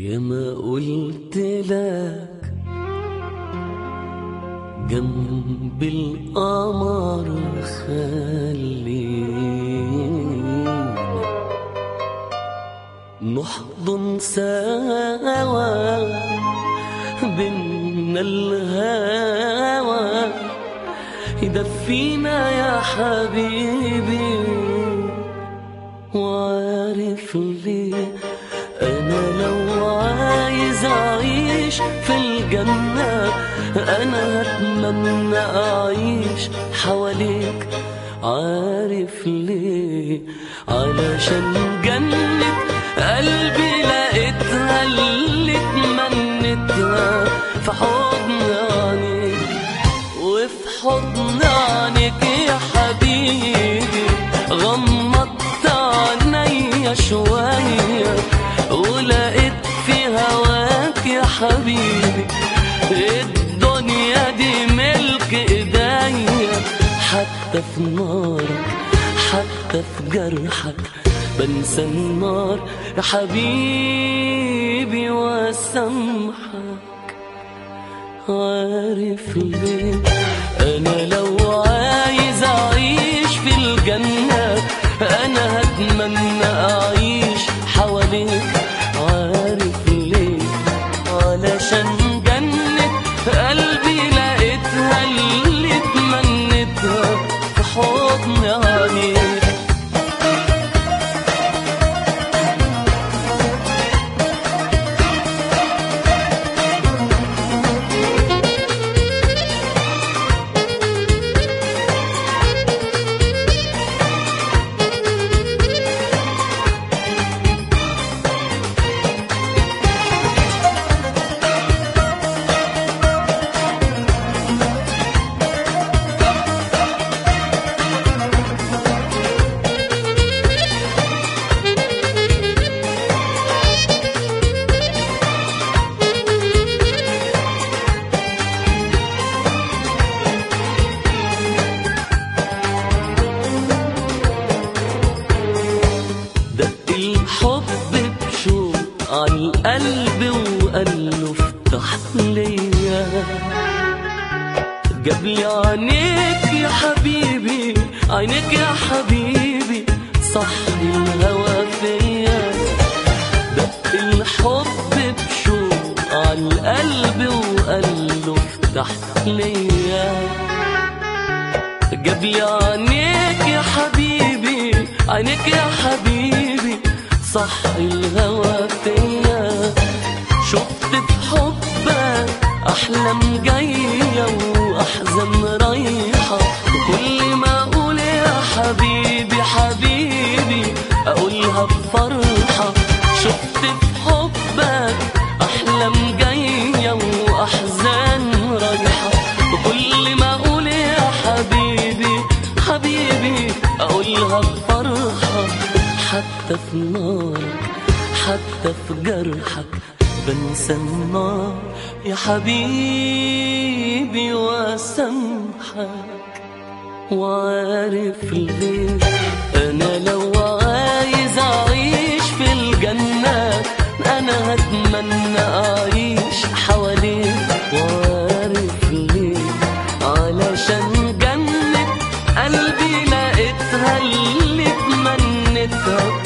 يا ما قلت لك جنب القمر خلينا نحضن سوا بينا الهوى يدفينا يا حبيبي. وعارف ليه أنا لو عايز أعيش في الجنة أنا هتمنى أعيش حواليك. عارف ليه؟ علشان جنة قلبي لقيتها اللي اتمنيتها في حضن عينيك وفي حضن عينيك يا حبيبي. غمضت عينيا شوية ولقيت في هواك يا حبيبي. الدنيا دي ملك ايديا، حتى في نارك حتى في جرحك بنسى النار يا حبيبي واسامحك. عارف ليه؟ انا لو عايز اعيش في الجنة انا هتمنى اعيش حواليك. عارف ليه؟ علشان جنة قلبي لقيتها اللي اتمنيتها في حضن عينيك. عالقلب وقاله افتح ليا. جابلي عينيك يا حبيبي، عينيك يا حبيبي صحي الهوى فيا. دق الحب بشوق عالقلب وقاله افتح ليا. جابلي عينيك يا حبيبي، عينيك يا حبيبي صحي الهوى فيا. شفت في حبك أحلام جاية وأحزان رايحة، وكل ما أقول يا حبيبي حبيبي أقولها بفرحة. شفت في حبك أحلام جاية وأحزان رايحة، وكل ما أقول يا حبيبي حبيبي أقولها بفرحة. حتى في نارك حتى في جرحك بنسى النار يا حبيبي واسامحك. وعارف ليه؟ أنا لو عايز أعيش في الجنة أنا هتمنى أعيش حواليك. وعارف ليه؟ علشان جنة قلبي لقيتها اللي اتمنيتها